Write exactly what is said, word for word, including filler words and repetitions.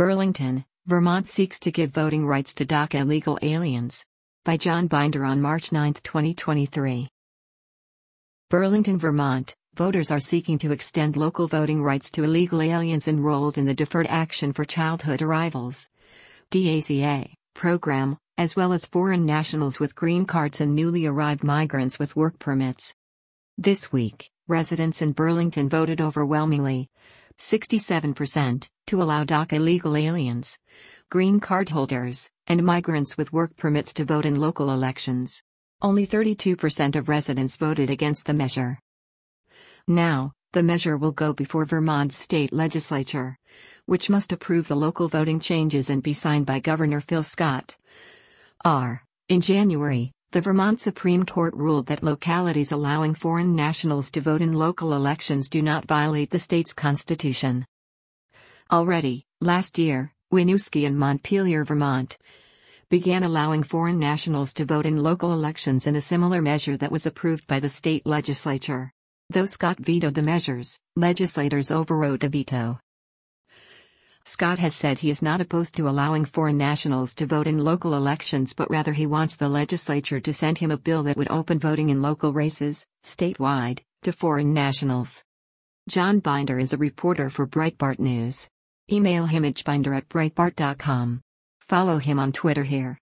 Burlington, Vermont seeks to give voting rights to DACA illegal aliens. By John Binder on March ninth, twenty twenty-three. Burlington, Vermont, voters are seeking to extend local voting rights to illegal aliens enrolled in the Deferred Action for Childhood Arrivals (DACA) program, as well as foreign nationals with green cards and newly arrived migrants with work permits. This week, residents in Burlington voted overwhelmingly, sixty-seven percent, to allow DACA illegal aliens, green card holders, and migrants with work permits to vote in local elections. Only thirty-two percent of residents voted against the measure. Now, the measure will go before Vermont's state legislature, which must approve the local voting changes and be signed by Governor Phil Scott. R. In January, the Vermont Supreme Court ruled that localities allowing foreign nationals to vote in local elections do not violate the state's constitution. Already, last year, Winooski and Montpelier, Vermont, began allowing foreign nationals to vote in local elections in a similar measure that was approved by the state legislature. Though Scott vetoed the measures, legislators overrode the veto. Scott has said he is not opposed to allowing foreign nationals to vote in local elections, but rather he wants the legislature to send him a bill that would open voting in local races, statewide, to foreign nationals. John Binder is a reporter for Breitbart News. Email him at binder at breitbart dot com. Follow him on Twitter here.